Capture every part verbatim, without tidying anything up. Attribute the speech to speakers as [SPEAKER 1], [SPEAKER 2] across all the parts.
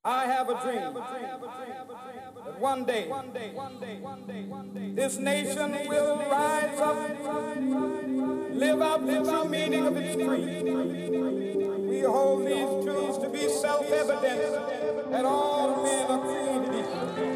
[SPEAKER 1] I have a dream that one day this nation will rise up, live out the true meaning of its creed. We hold these truths to be self-evident that all men are created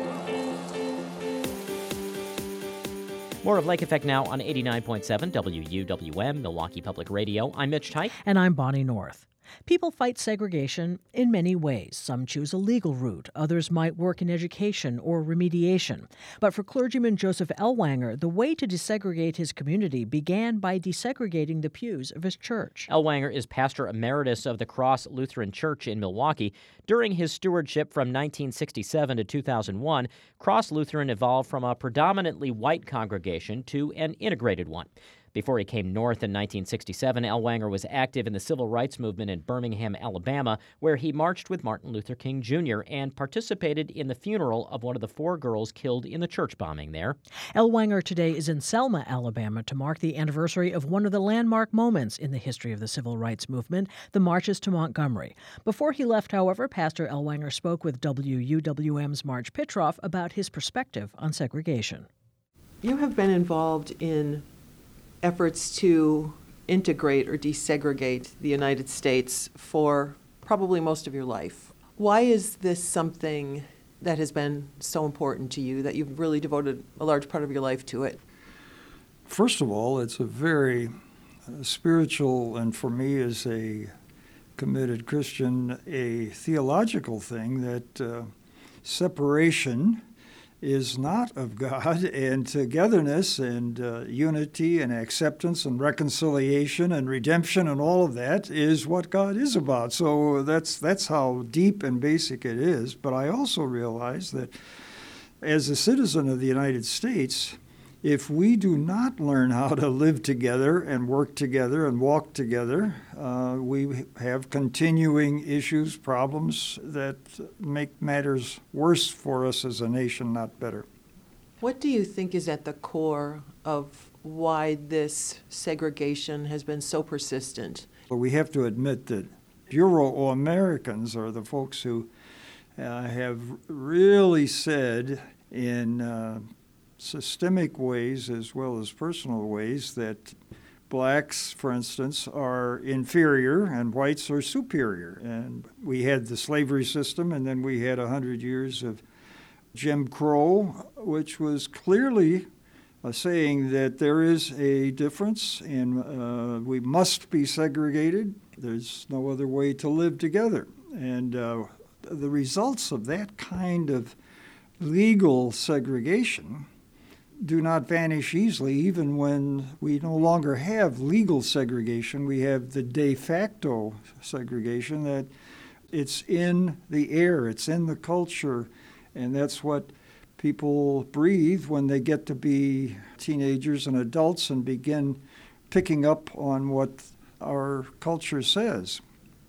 [SPEAKER 1] equal.
[SPEAKER 2] More of Lake Effect now on eighty-nine point seven W U W M, Milwaukee Public Radio. I'm Mitch Teich.
[SPEAKER 3] And I'm Bonnie North. People fight segregation in many ways. Some choose a legal route. Others might work in education or remediation. But for clergyman Joseph Ellwanger, the way to desegregate his community began by desegregating the pews of his church.
[SPEAKER 2] Ellwanger is pastor emeritus of the Cross Lutheran Church in Milwaukee. During his stewardship from nineteen sixty-seven to two thousand one, Cross Lutheran evolved from a predominantly white congregation to an integrated one. Before he came north in nineteen sixty-seven, Ellwanger was active in the civil rights movement in Birmingham, Alabama, where he marched with Martin Luther King Junior and participated in the funeral of one of the four girls killed in the church bombing there.
[SPEAKER 3] Ellwanger today is in Selma, Alabama, to mark the anniversary of one of the landmark moments in the history of the civil rights movement, the marches to Montgomery. Before he left, however, Pastor Ellwanger spoke with W U W M's Marge Pitroff about his perspective on segregation.
[SPEAKER 4] You have been involved in efforts to integrate or desegregate the United States for probably most of your life. Why is this something that has been so important to you, that you've really devoted a large part of your life to it?
[SPEAKER 5] First of all, it's a very uh, spiritual, and for me as a committed Christian, a theological thing that uh, separation is not of God, and togetherness and uh, unity and acceptance and reconciliation and redemption and all of that is what God is about. So that's that's how deep and basic it is. But I also realize that as a citizen of the United States, if we do not learn how to live together and work together and walk together, uh, we have continuing issues, problems that make matters worse for us as a nation, not better.
[SPEAKER 4] What do you think is at the core of why this segregation has been so persistent?
[SPEAKER 5] But we have to admit that Euro-Americans are the folks who uh, have really said in uh, systemic ways as well as personal ways that blacks, for instance, are inferior and whites are superior. And we had the slavery system, and then we had one hundred years of Jim Crow, which was clearly uh, saying that there is a difference and uh, we must be segregated. There's no other way to live together. And uh, the results of that kind of legal segregation do not vanish easily, even when we no longer have legal segregation. We have the de facto segregation, that it's in the air, it's in the culture, and that's what people breathe when they get to be teenagers and adults and begin picking up on what our culture says.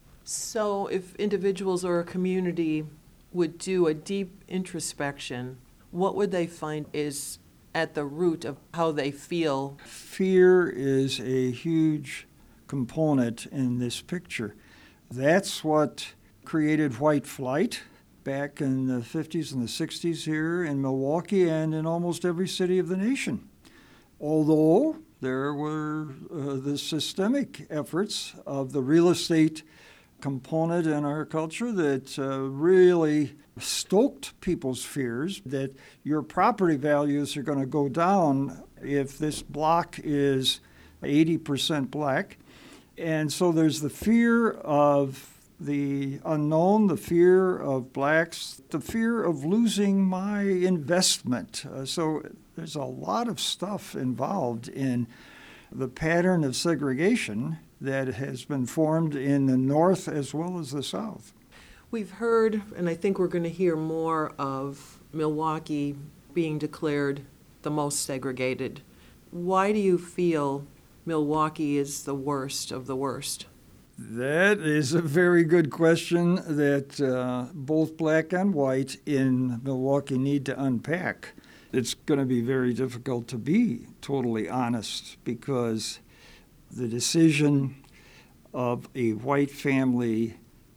[SPEAKER 4] So if individuals or a community would do a deep introspection, what would they find is at the root of how they feel?
[SPEAKER 5] Fear is a huge component in this picture. That's what created white flight back in the fifties and the sixties here in Milwaukee and in almost every city of the nation. Although there were uh, the systemic efforts of the real estate component in our culture that uh, really stoked people's fears that your property values are going to go down if this block is eighty percent black. And so there's the fear of the unknown, the fear of blacks, the fear of losing my investment. Uh, so there's a lot of stuff involved in the pattern of segregation that has been formed in the North as well as the South.
[SPEAKER 4] We've heard, and I think we're going to hear more of Milwaukee being declared the most segregated. Why do you feel Milwaukee is the worst of the worst?
[SPEAKER 5] That is a very good question that uh, both black and white in Milwaukee need to unpack. It's going to be very difficult to be totally honest, because the decision of a white family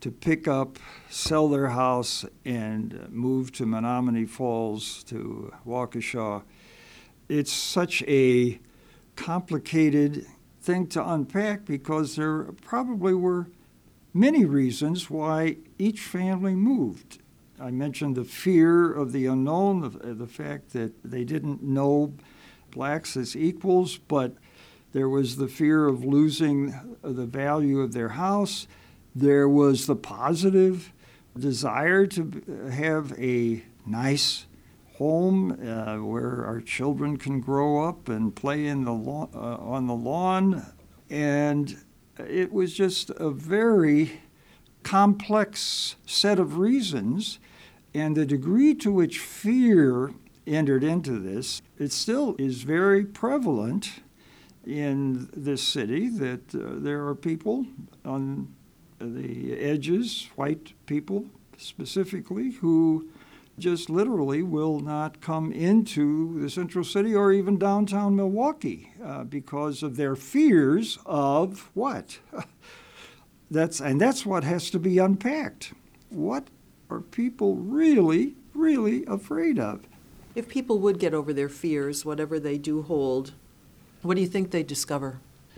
[SPEAKER 5] to pick up, sell their house, and move to Menominee Falls, to Waukesha. It's such a complicated thing to unpack because there probably were many reasons why each family moved. I mentioned the fear of the unknown, the, the fact that they didn't know blacks as equals, but there was the fear of losing the value of their house. There was the positive desire to have a nice home uh, where our children can grow up and play in the lawn, uh, on the lawn. And it was just a very complex set of reasons. And the degree to which fear entered into this, it still is very prevalent in this city, that uh, there are people on the edges, white people specifically, who just literally will not come into the central city or even downtown Milwaukee uh, because of their fears of what? that's and that's what has to be unpacked. What are people really, really afraid of?
[SPEAKER 4] If people would get over their fears, whatever they do hold, what do you think they'd discover?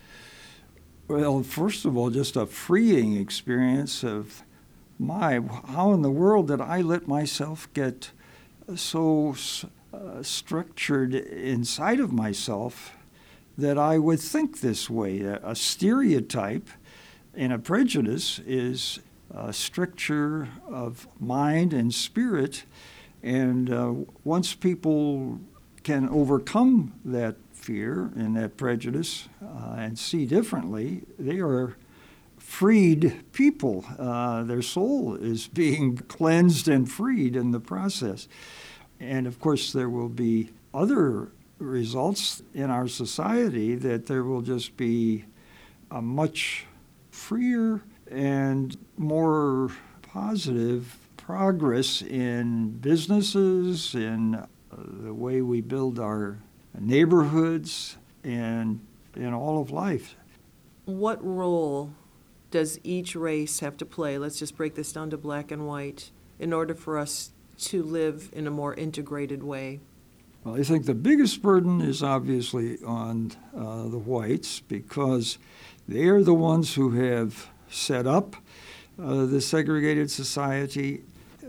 [SPEAKER 5] Well, first of all, just a freeing experience of, my, how in the world did I let myself get so uh, structured inside of myself that I would think this way? A, a stereotype and a prejudice is a stricture of mind and spirit, and uh, once people can overcome that fear and that prejudice uh, and see differently, they are freed people. Uh, their soul is being cleansed and freed in the process. And of course, there will be other results in our society, that there will just be a much freer and more positive progress in businesses, in uh, the way we build our neighborhoods, and in all of life.
[SPEAKER 4] What role does each race have to play, let's just break this down to black and white, in order for us to live in a more integrated way?
[SPEAKER 5] Well, I think the biggest burden is obviously on uh, the whites, because they are the ones who have set up uh, the segregated society.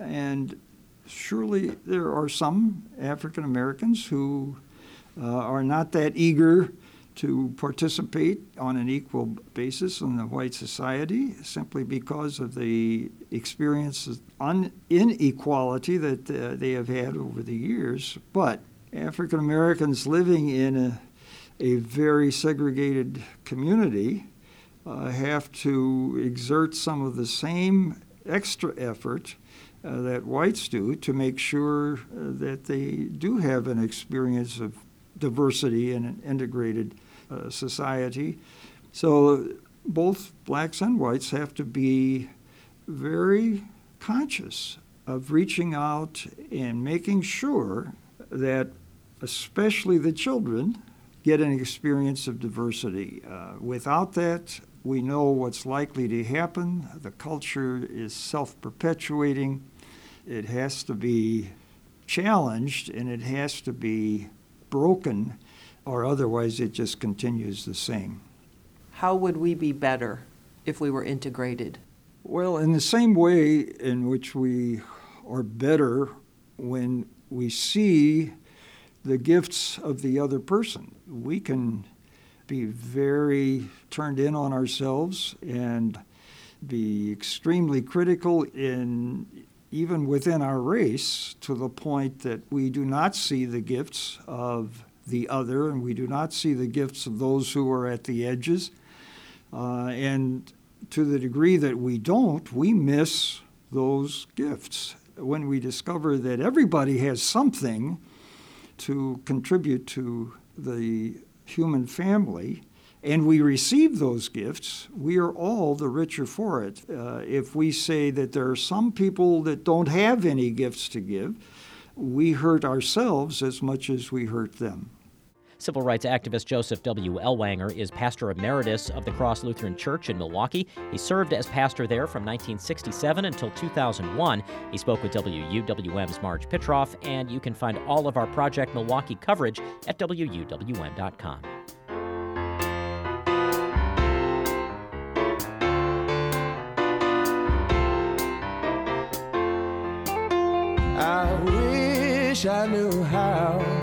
[SPEAKER 5] And surely there are some African Americans who uh, are not that eager to participate on an equal basis in the white society, simply because of the experience of un- inequality that uh, they have had over the years. But African Americans living in a, a very segregated community uh, have to exert some of the same extra effort uh, that whites do to make sure uh, that they do have an experience of diversity in an integrated uh, society. So both blacks and whites have to be very conscious of reaching out and making sure that especially the children get an experience of diversity. Uh, without that, we know what's likely to happen. The culture is self-perpetuating. It has to be challenged, and it has to be broken, or otherwise it just continues the same.
[SPEAKER 4] How would we be better if we were integrated?
[SPEAKER 5] Well, in the same way in which we are better when we see the gifts of the other person. We can be very turned in on ourselves and be extremely critical in even within our race, to the point that we do not see the gifts of the other, and we do not see the gifts of those who are at the edges. Uh, and to the degree that we don't, we miss those gifts. When we discover that everybody has something to contribute to the human family, and we receive those gifts, we are all the richer for it. Uh, if we say that there are some people that don't have any gifts to give, we hurt ourselves as much as we hurt them.
[SPEAKER 2] Civil rights activist Joseph W. Ellwanger is pastor emeritus of the Cross Lutheran Church in Milwaukee. He served as pastor there from nineteen sixty-seven until two thousand one. He spoke with W U W M's Marge Pitroff, and you can find all of our Project Milwaukee coverage at W U W M dot com.
[SPEAKER 6] I wish I knew how